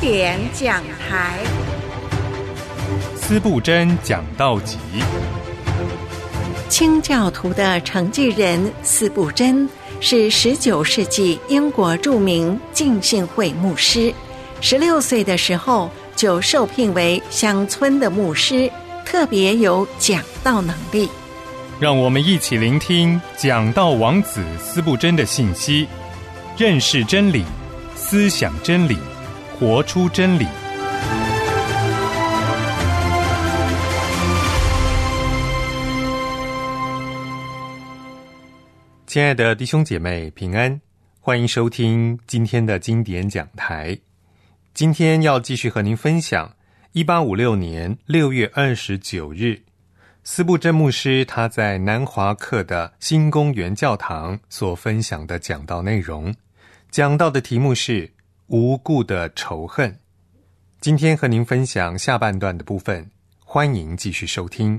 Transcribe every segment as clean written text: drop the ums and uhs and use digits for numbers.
典讲台， 司布真讲道集。 清教徒的承继人司布真是19世纪英国著名浸信会牧师，16岁的时候就受聘为乡村的牧师，特别有讲道能力。 让我们一起聆听讲道王子司布真的信息，认识真理，思想真理，活出真理。亲爱的弟兄姐妹平安，欢迎收听今天的经典讲台。今天要继续和您分享1856年6月29日司布真牧师他在南华克的新公园教堂所分享的讲道内容。讲道的题目是无故的仇恨。今天和您分享下半段的部分，欢迎继续收听。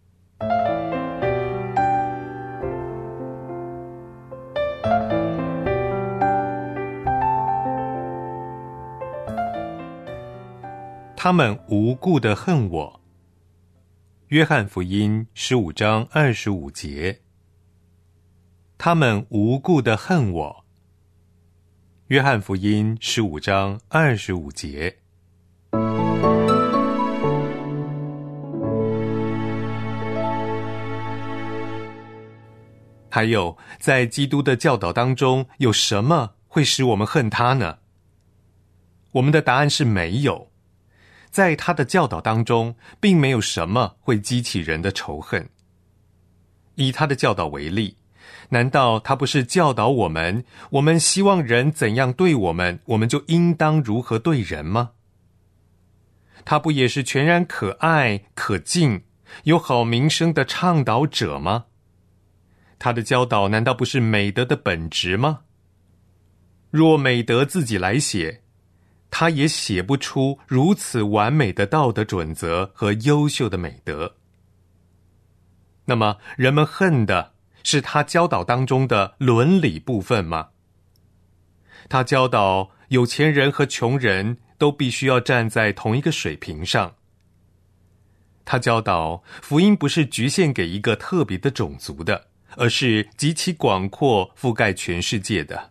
他们无故的恨我。约翰福音15章25节。他们无故的恨我。约翰福音15章25节。还有，在基督的教导当中，有什么会使我们恨他呢？我们的答案是没有。在他的教导当中，并没有什么会激起人的仇恨。以他的教导为例，难道他不是教导我们希望人怎样对我们，我们就应当如何对人吗？他不也是全然可爱、可敬、有好名声的倡导者吗？他的教导难道不是美德的本质吗？若美德自己来写，他也写不出如此完美的道德准则和优秀的美德。那么人们恨的是他教导当中的伦理部分吗？他教导有钱人和穷人都必须要站在同一个水平上。他教导福音不是局限给一个特别的种族的，而是极其广阔，覆盖全世界的。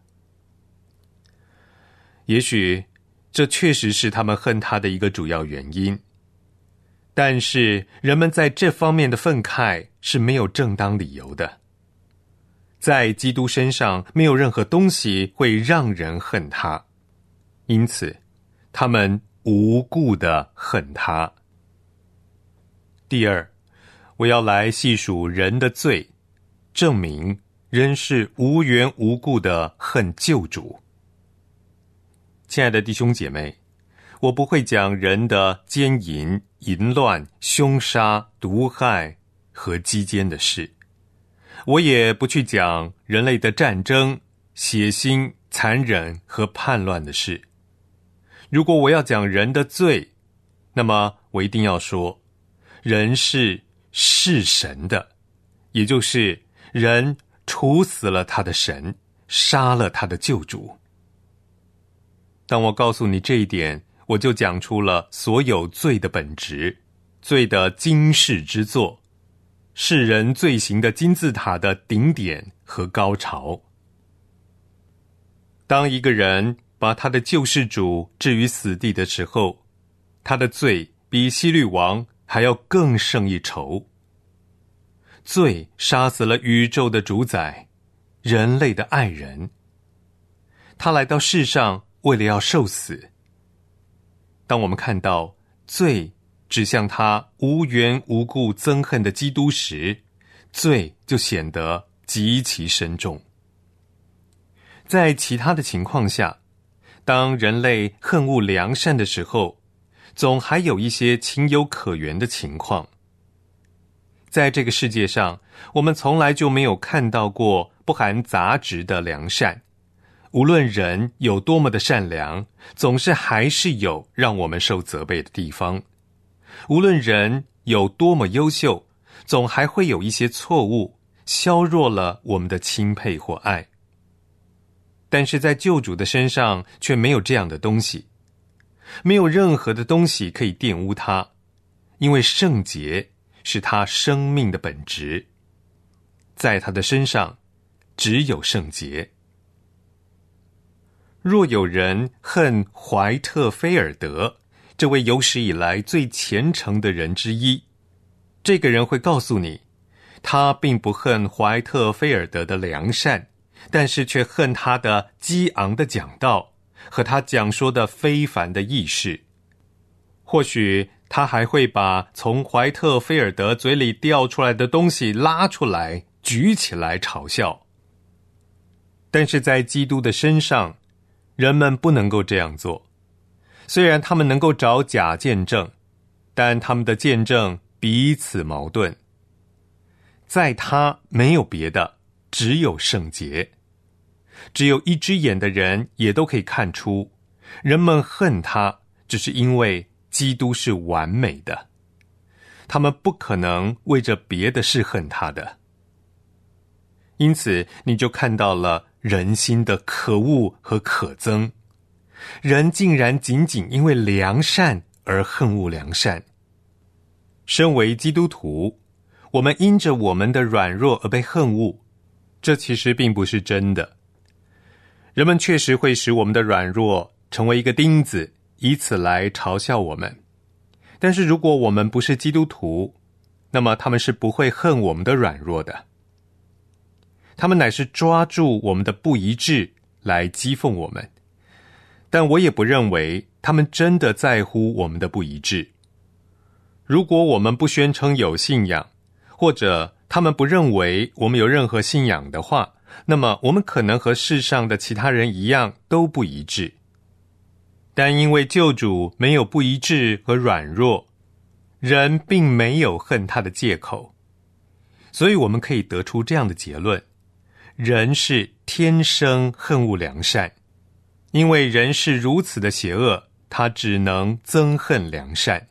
也许这确实是他们恨他的一个主要原因，但是人们在这方面的愤慨是没有正当理由的。在基督身上没有任何东西会让人恨他，因此他们无故的恨他。第二，我要来细数人的罪，证明人是无缘无故的恨救主。亲爱的弟兄姐妹，我不会讲人的奸淫、淫乱、凶杀、毒害和鸡奸的事，我也不去讲人类的战争、血腥、残忍和叛乱的事。如果我要讲人的罪，那么我一定要说，人是神的，也就是人处死了他的神，杀了他的救主。当我告诉你这一点，我就讲出了所有罪的本质，罪的经世之作，世人罪行的金字塔的顶点和高潮。当一个人把他的救世主置于死地的时候，他的罪比希律王还要更胜一筹。罪杀死了宇宙的主宰，人类的爱人。他来到世上为了要受死。当我们看到罪指向他无缘无故憎恨的基督时，罪就显得极其深重。在其他的情况下，当人类恨恶良善的时候，总还有一些情有可原的情况。在这个世界上，我们从来就没有看到过不含杂质的良善。无论人有多么的善良，总是还是有让我们受责备的地方。无论人有多么优秀，总还会有一些错误，削弱了我们的钦佩或爱。但是在救主的身上却没有这样的东西。 没有任何的东西可以玷污他，因为圣洁是他生命的本质，在他的身上只有圣洁。若有人恨怀特菲尔德，这位有史以来最虔诚的人之一，这个人会告诉你，他并不恨怀特菲尔德的良善，但是却恨他的激昂的讲道和他讲说的非凡的意识。或许他还会把从怀特菲尔德嘴里掉出来的东西拉出来举起来嘲笑。但是在基督的身上，人们不能够这样做。虽然他们能够找假见证，但他们的见证彼此矛盾。在他没有别的，只有圣洁。只有一只眼的人也都可以看出，人们恨他，只是因为基督是完美的。他们不可能为着别的事恨他的。因此，你就看到了人心的可恶和可憎。人竟然仅仅因为良善而恨恶良善。身为基督徒，我们因着我们的软弱而被恨恶，这其实并不是真的。人们确实会使我们的软弱成为一个钉子，以此来嘲笑我们。但是如果我们不是基督徒，那么他们是不会恨我们的软弱的。他们乃是抓住我们的不一致来讥讽我们。但我也不认为他们真的在乎我们的不一致。如果我们不宣称有信仰，或者他们不认为我们有任何信仰的话，那么我们可能和世上的其他人一样都不一致。但因为救主没有不一致和软弱，人并没有恨他的借口，所以我们可以得出这样的结论：人是天生恨恶良善。因为人是如此的邪恶，他只能憎恨良善。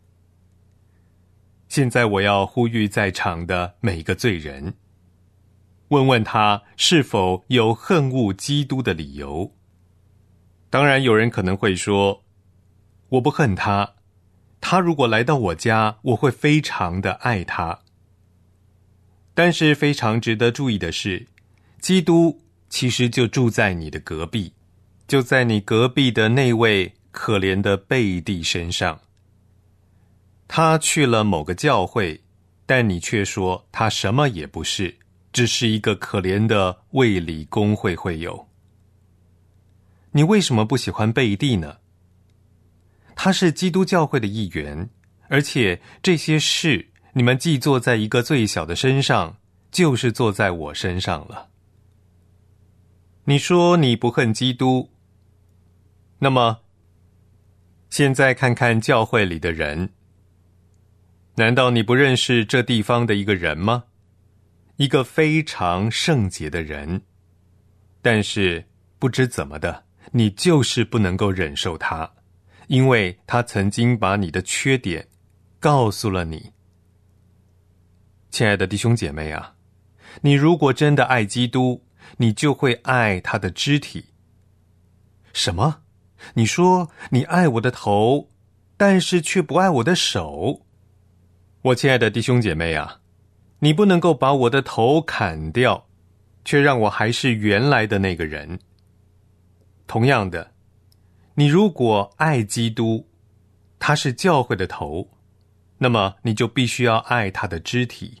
现在我要呼吁在场的每个罪人，问问他是否有恨恶基督的理由。当然有人可能会说，我不恨他，他如果来到我家，我会非常的爱他。但是非常值得注意的是，基督其实就住在你的隔壁，就在你隔壁的那位可怜的贝蒂身上。他去了某个教会，但你却说他什么也不是，只是一个可怜的卫理公会会友。你为什么不喜欢贝蒂呢？他是基督教会的一员，而且这些事你们既做在一个最小的身上，就是做在我身上了。你说你不恨基督，那么现在看看教会里的人，难道你不认识这地方的一个人吗？一个非常圣洁的人，但是不知怎么的，你就是不能够忍受他，因为他曾经把你的缺点告诉了你。亲爱的弟兄姐妹啊，你如果真的爱基督，你就会爱他的肢体。什么？你说你爱我的头，但是却不爱我的手？我亲爱的弟兄姐妹啊，你不能够把我的头砍掉，却让我还是原来的那个人。同样的，你如果爱基督，他是教会的头，那么你就必须要爱他的肢体。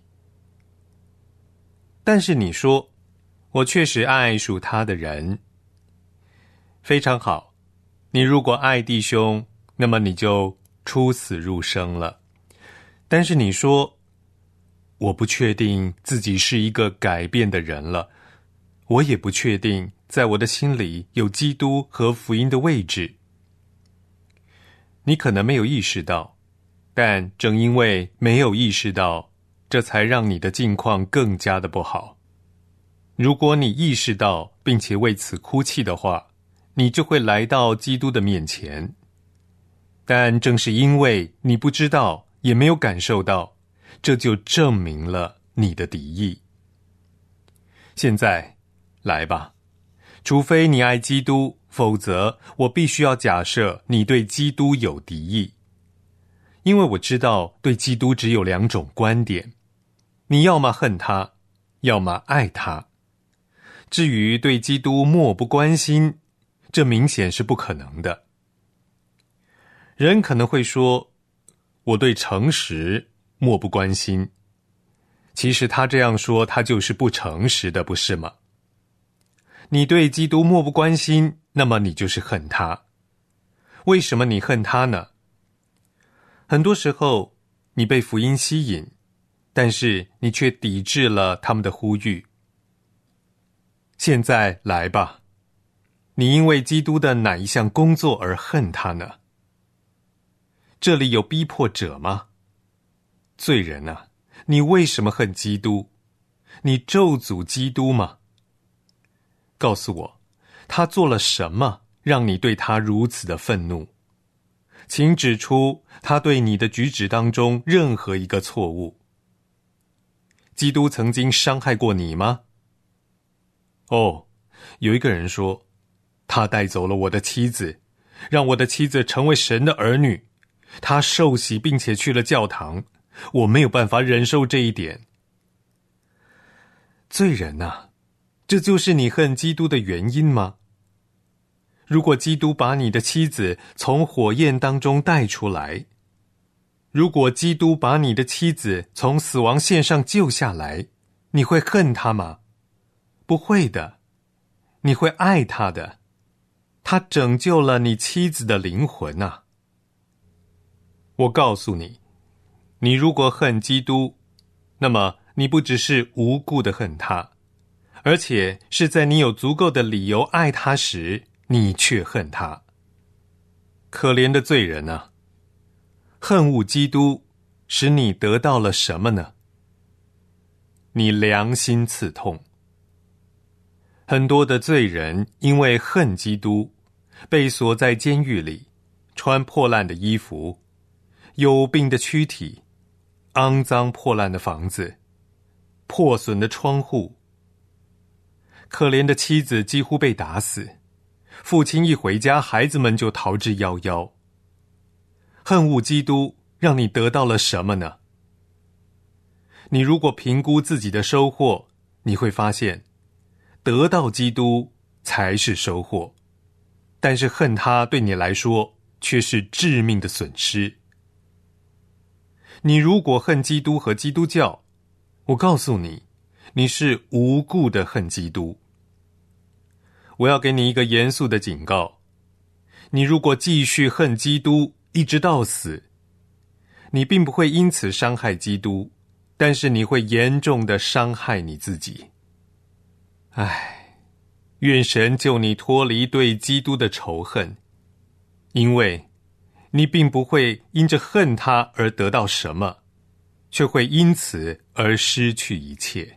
但是你说，我确实爱属他的人。非常好，你如果爱弟兄，那么你就出死入生了。但是你说，我不确定自己是一个改变的人了，我也不确定在我的心里有基督和福音的位置。你可能没有意识到，但正因为没有意识到，这才让你的境况更加的不好。如果你意识到并且为此哭泣的话，你就会来到基督的面前。但正是因为你不知道，也没有感受到，这就证明了你的敌意。现在，来吧，除非你爱基督， 否则我必须要假设你对基督有敌意，因为我知道对基督只有两种观点，你要么恨他，要么爱他。至于对基督漠不关心，这明显是不可能的。人可能会说，我对诚实漠不关心。其实他这样说，他就是不诚实的，不是吗？你对基督漠不关心，那么你就是恨他。为什么你恨他呢？很多时候你被福音吸引，但是你却抵制了他们的呼吁。现在来吧，你因为基督的哪一项工作而恨他呢？这里有逼迫者吗？罪人啊，你为什么恨基督？你咒诅基督吗？告诉我，他做了什么让你对他如此的愤怒？请指出他对你的举止当中任何一个错误。基督曾经伤害过你吗？哦，有一个人说，他带走了我的妻子，让我的妻子成为神的儿女。他受洗并且去了教堂，我没有办法忍受这一点。罪人啊，这就是你恨基督的原因吗？如果基督把你的妻子从火焰当中带出来，如果基督把你的妻子从死亡线上救下来，你会恨他吗？不会的，你会爱他的。他拯救了你妻子的灵魂啊！我告诉你，你如果恨基督，那么你不只是无故的恨他，而且是在你有足够的理由爱他时，你却恨他。可怜的罪人啊，恨恶基督，使你得到了什么呢？你良心刺痛。很多的罪人因为恨基督，被锁在监狱里，穿破烂的衣服，有病的躯体，肮脏破烂的房子，破损的窗户。可怜的妻子几乎被打死，父亲一回家，孩子们就逃之夭夭。恨恶基督，让你得到了什么呢？你如果评估自己的收获，你会发现，得到基督才是收获，但是恨他对你来说却是致命的损失。你如果恨基督和基督教，我告诉你，你是无故的恨基督。我要给你一个严肃的警告，你如果继续恨基督一直到死，你并不会因此伤害基督，但是你会严重的伤害你自己。唉，愿神救你脱离对基督的仇恨，因为你并不会因着恨他而得到什么，却会因此而失去一切。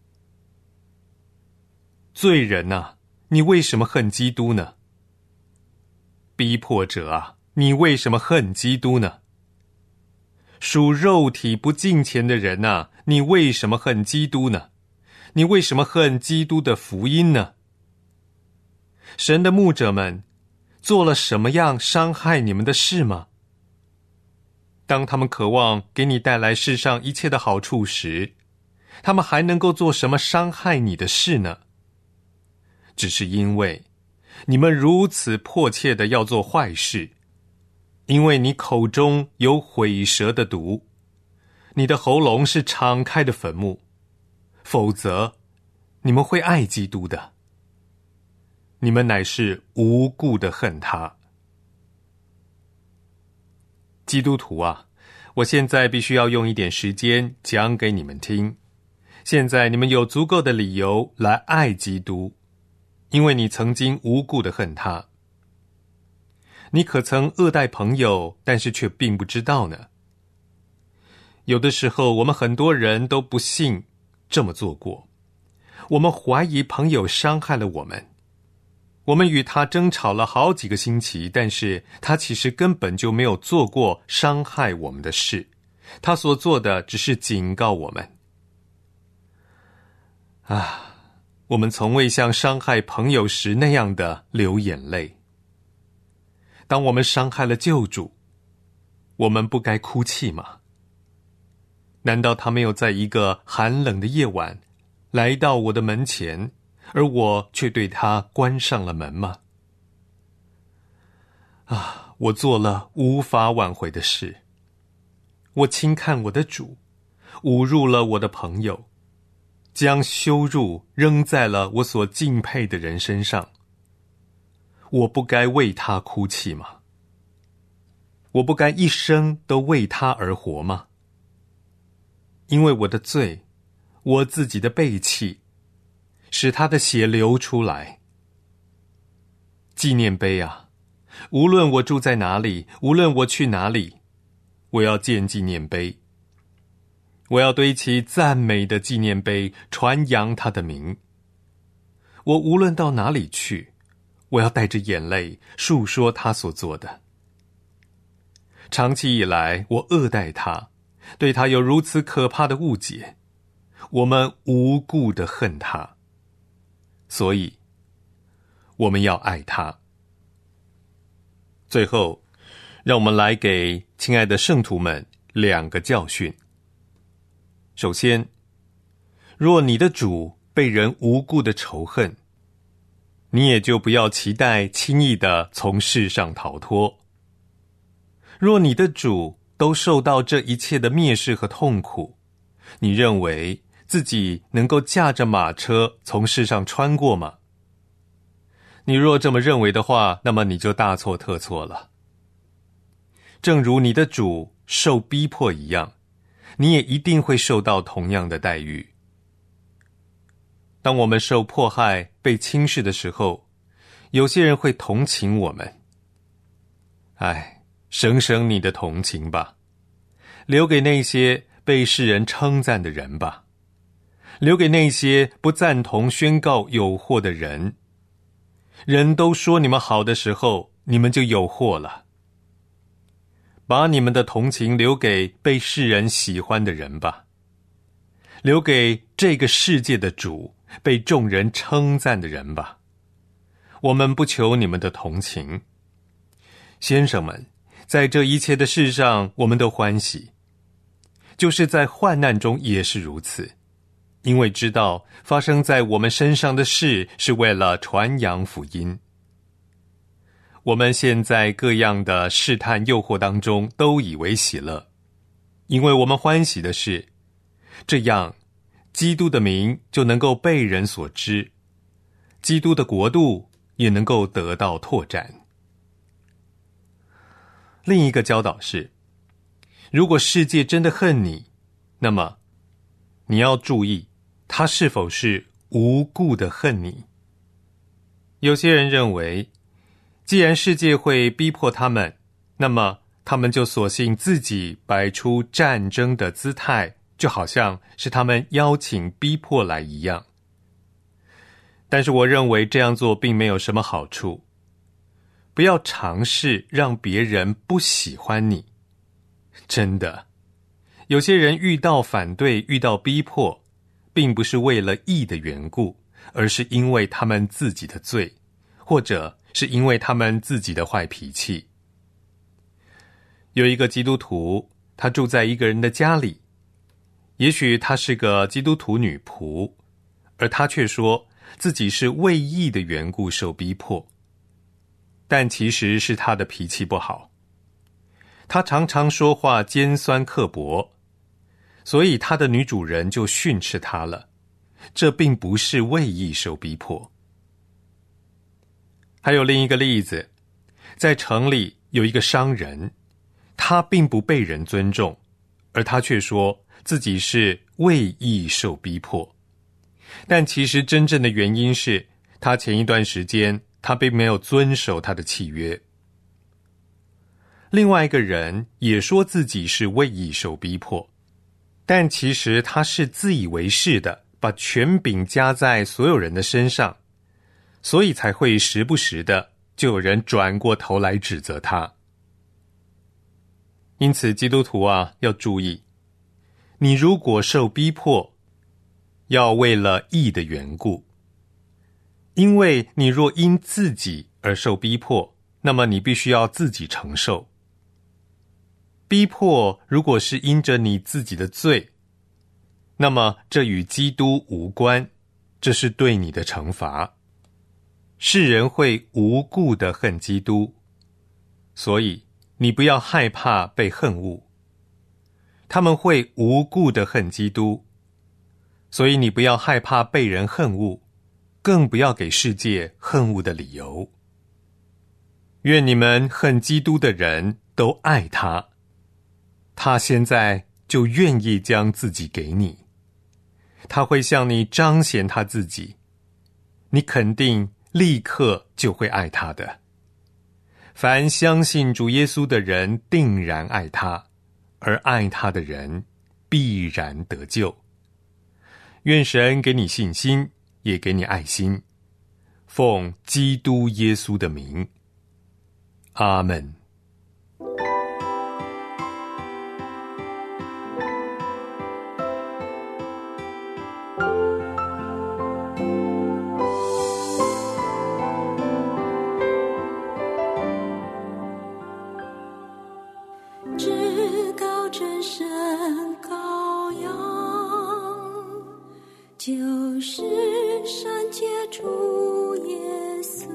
罪人啊，你为什么恨基督呢？逼迫者啊，你为什么恨基督呢？属肉体不敬虔的人啊，你为什么恨基督呢？你为什么恨基督的福音呢？神的牧者们做了什么样伤害你们的事吗？当他们渴望给你带来世上一切的好处时，他们还能够做什么伤害你的事呢？只是因为你们如此迫切的要做坏事，因为你口中有毁舌的毒，你的喉咙是敞开的坟墓，否则你们会爱基督的。你们乃是无故的恨他。基督徒啊，我现在必须要用一点时间讲给你们听。现在你们有足够的理由来爱基督，因为你曾经无故的恨他。你可曾恶待朋友，但是却并不知道呢？有的时候我们很多人都不幸这么做过，我们怀疑朋友伤害了我们，我们与他争吵了好几个星期，但是他其实根本就没有做过伤害我们的事，他所做的只是警告我们。 我们从未像伤害朋友时那样的流眼泪。当我们伤害了救主，我们不该哭泣吗？难道他没有在一个寒冷的夜晚来到我的门前，而我却对他关上了门吗？我做了无法挽回的事。我轻看我的主，侮辱了我的朋友，将羞辱扔在了我所敬佩的人身上。我不该为他哭泣吗？我不该一生都为他而活吗？因为我的罪，我自己的背弃，使他的血流出来。纪念碑啊，无论我住在哪里，无论我去哪里，我要建纪念碑。我要堆起赞美的纪念碑，传扬他的名。我无论到哪里去，我要带着眼泪述说他所做的。长期以来，我恶待他，对他有如此可怕的误解，我们无故的恨他，所以我们要爱他。最后，让我们来给亲爱的圣徒们2个教训。首先，若你的主被人无故的仇恨，你也就不要期待轻易的从世上逃脱。若你的主都受到这一切的蔑视和痛苦，你认为自己能够驾着马车从世上穿过吗？你若这么认为的话，那么你就大错特错了。正如你的主受逼迫一样，你也一定会受到同样的待遇。当我们受迫害、被轻视的时候，有些人会同情我们。省省你的同情吧，留给那些被世人称赞的人吧，留给那些不赞同宣告有祸的人。人都说你们好的时候，你们就有祸了。把你们的同情留给被世人喜欢的人吧，留给这个世界的主，被众人称赞的人吧。我们不求你们的同情。先生们，在这一切的事上，我们都欢喜，就是在患难中也是如此，因为知道发生在我们身上的事是为了传扬福音。我们现在各样的试探诱惑当中都以为喜乐，因为我们欢喜的是，这样基督的名就能够被人所知，基督的国度也能够得到拓展。另一个教导是，如果世界真的恨你，那么你要注意他是否是无故的恨你。有些人认为，既然世界会逼迫他们，那么他们就索性自己摆出战争的姿态，就好像是他们邀请逼迫来一样。但是我认为这样做并没有什么好处。不要尝试让别人不喜欢你。真的，有些人遇到反对、遇到逼迫，并不是为了义的缘故，而是因为他们自己的罪，或者是因为他们自己的坏脾气。有一个基督徒，他住在一个人的家里，也许他是个基督徒女仆，而他却说自己是为义的缘故受逼迫，但其实是他的脾气不好。他常常说话尖酸刻薄，所以他的女主人就训斥他了。这并不是为义受逼迫。还有另一个例子，在城里有一个商人，他并不被人尊重，而他却说自己是为义受逼迫。但其实真正的原因是，他前一段时间他并没有遵守他的契约。另外一个人也说自己是为义受逼迫，但其实他是自以为是的，把权柄加在所有人的身上，所以才会时不时的就有人转过头来指责他。因此基督徒啊，要注意，你如果受逼迫，要为了义的缘故， 因为你若因自己而受逼迫，那么你必须要自己承受。逼迫如果是因着你自己的罪，那么这与基督无关，这是对你的惩罚。世人会无故的恨基督，所以你不要害怕被恨恶。他们会无故的恨基督，所以你不要害怕被人恨恶，更不要给世界恨恶的理由。愿你们恨基督的人都爱他，他现在就愿意将自己给你，他会向你彰显他自己，你肯定立刻就会爱他的。凡相信主耶稣的人定然爱他，而爱他的人必然得救。愿神给你信心，也给你爱心，奉基督耶稣的名，阿们。 至高真神羔羊，就是圣洁主耶稣，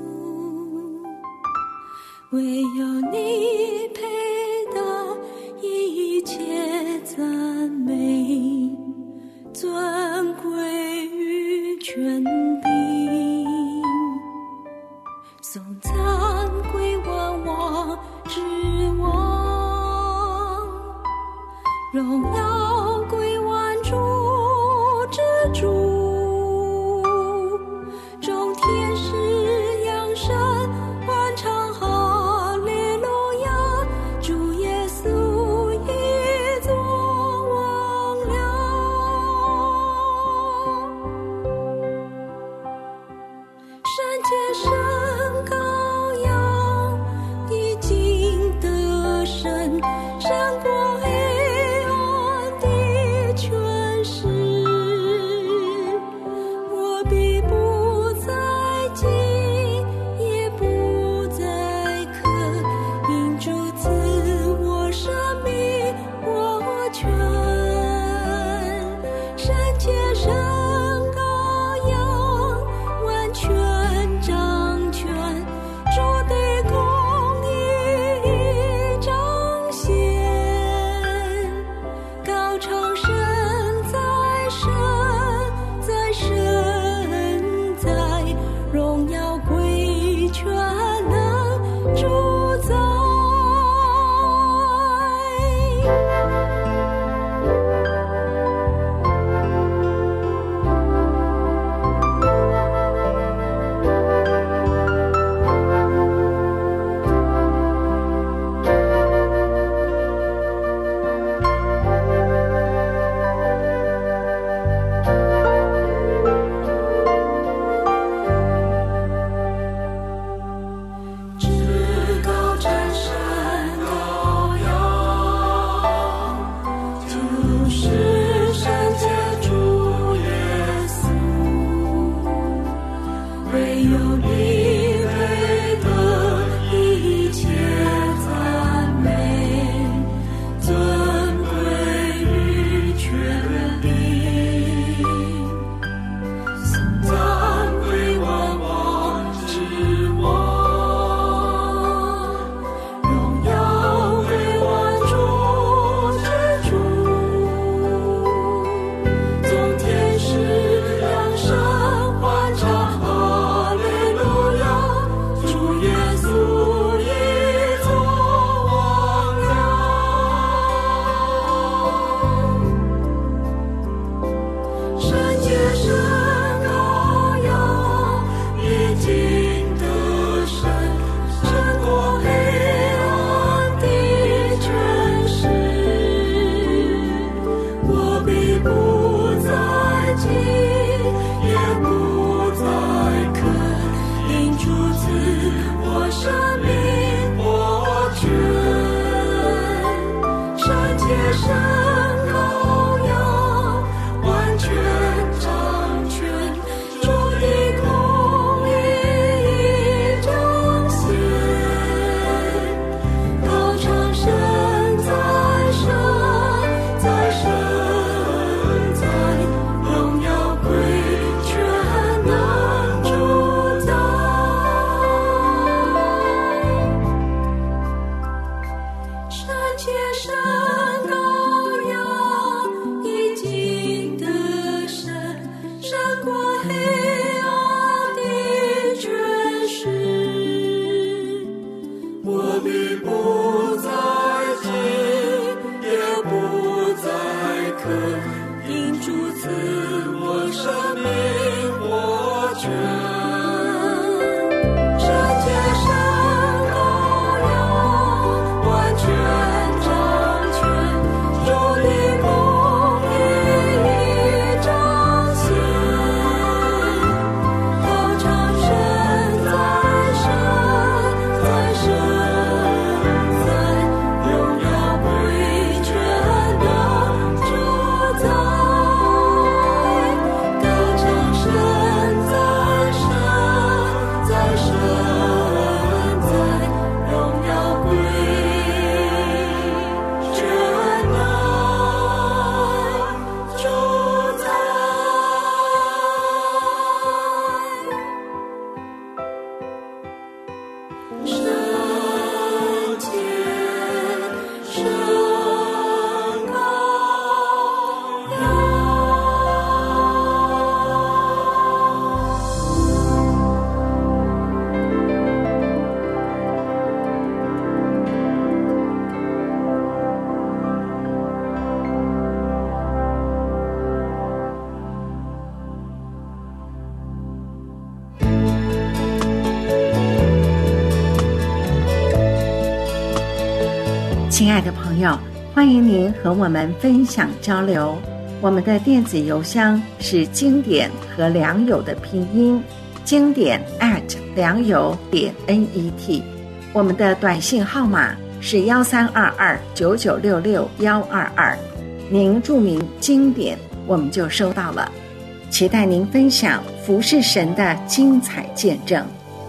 唯有你配得一切赞美、尊贵与权柄，颂赞归万王之王，荣耀归万主之主，众天使扬声欢唱哈利路亚，主耶稣已作王了。圣洁圣羔羊已经得胜，胜过黑暗的权势，我必不再惊，也不再渴，因主赐我生命我全。圣洁圣羔羊完全掌权，主的公义已彰显，高唱神在神，在神在，荣耀归全能主宰。至高真亲爱的朋友，欢迎您和我们分享交流。我们的电子邮箱是经典和良友的拼音，经典良友.net。我们的短信号码是132299662122，您注明经典，我们就收到了。期待您分享服侍神的精彩见证。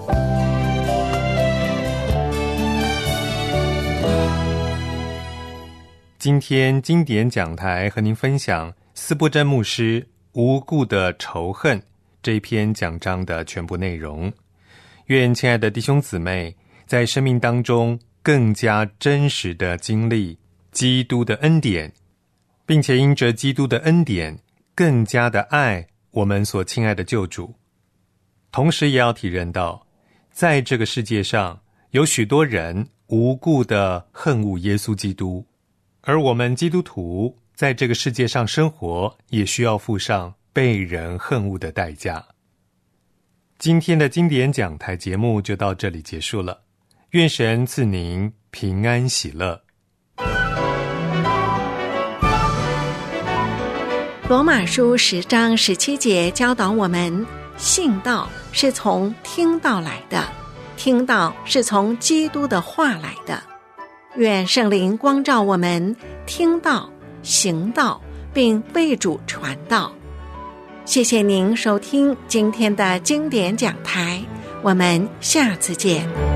今天经典讲台和您分享司布真牧师《无故的仇恨》这一篇讲章的全部内容。愿亲爱的弟兄姊妹在生命当中更加真实的经历基督的恩典，并且因着基督的恩典更加的爱我们所亲爱的救主。同时也要体认到，在这个世界上有许多人无故的恨恶耶稣基督，而我们基督徒在这个世界上生活，也需要付上被人恨恶的代价。今天的经典讲台节目就到这里结束了，愿神赐您平安喜乐。 罗马书10章17节教导我们，信道是从听道来的，听道是从基督的话来的。愿圣灵光照我们，听道、行道，并为主传道。谢谢您收听今天的经典讲台，我们下次见。